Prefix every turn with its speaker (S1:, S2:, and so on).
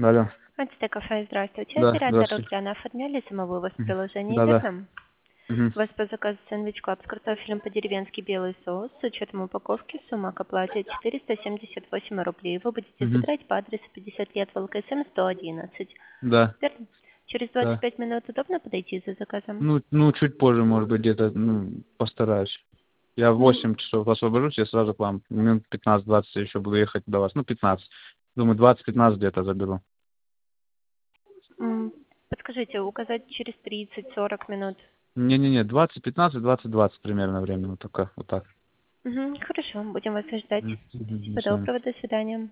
S1: Алло.
S2: Антитекафе, здравствуйте.
S1: Да,
S2: Оператор
S1: здравствуйте.
S2: Руслана оформляли самовывоз в
S1: Мгм.
S2: приложении,
S1: Да-да.
S2: верно?
S1: Мгм.
S2: У вас по заказу сэндвич клаб с картофелем по-деревенски белый соус. С учетом упаковки сумма к оплате 478 рублей. Вы будете
S1: Мгм.
S2: забирать по адресу 50 лет ВЛКСМ 111.
S1: Да,
S2: Верно? Через
S1: да.
S2: 25 минут удобно подойти за заказом?
S1: Ну, чуть позже, может быть, где-то, постараюсь. Я в
S2: М,
S1: 8 часов освобожусь, я сразу к вам. Минут 15-20 еще буду ехать до вас. Ну, 15. Думаю, 20-15 где-то заберу.
S2: м, Подскажите, указать через 30-40 минут?
S1: Не-не-не, 20-15, 20-20 примерно время. Вот только, вот так.
S2: Хорошо, будем вас ждать.
S1: Мгм. До
S2: Спасибо,
S1: свидания.
S2: доброго, до свидания.